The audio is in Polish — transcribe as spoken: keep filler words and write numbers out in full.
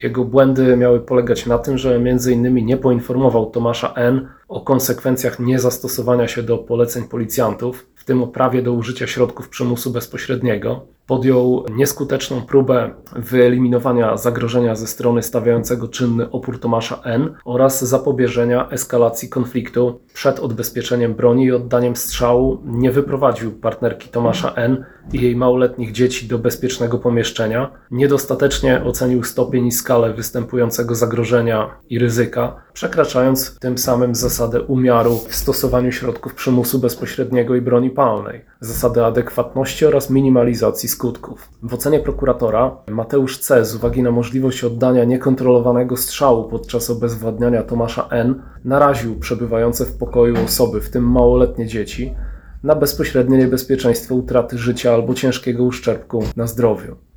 Jego błędy miały polegać na tym, że między innymi nie poinformował Tomasza N. o konsekwencjach niezastosowania się do poleceń policjantów, w tym o prawie do użycia środków przymusu bezpośredniego. Podjął nieskuteczną próbę wyeliminowania zagrożenia ze strony stawiającego czynny opór Tomasza N. oraz zapobieżenia eskalacji konfliktu. Przed odbezpieczeniem broni i oddaniem strzału nie wyprowadził partnerki Tomasza N. i jej małoletnich dzieci do bezpiecznego pomieszczenia. Niedostatecznie ocenił stopień i skalę występującego zagrożenia i ryzyka, przekraczając tym samym zasadę umiaru w stosowaniu środków przymusu bezpośredniego i broni palnej, zasadę adekwatności oraz minimalizacji skutków. W ocenie prokuratora Mateusz C. z uwagi na możliwość oddania niekontrolowanego strzału podczas obezwładniania Tomasza N. naraził przebywające w pokoju osoby, w tym małoletnie dzieci, na bezpośrednie niebezpieczeństwo utraty życia albo ciężkiego uszczerbku na zdrowiu.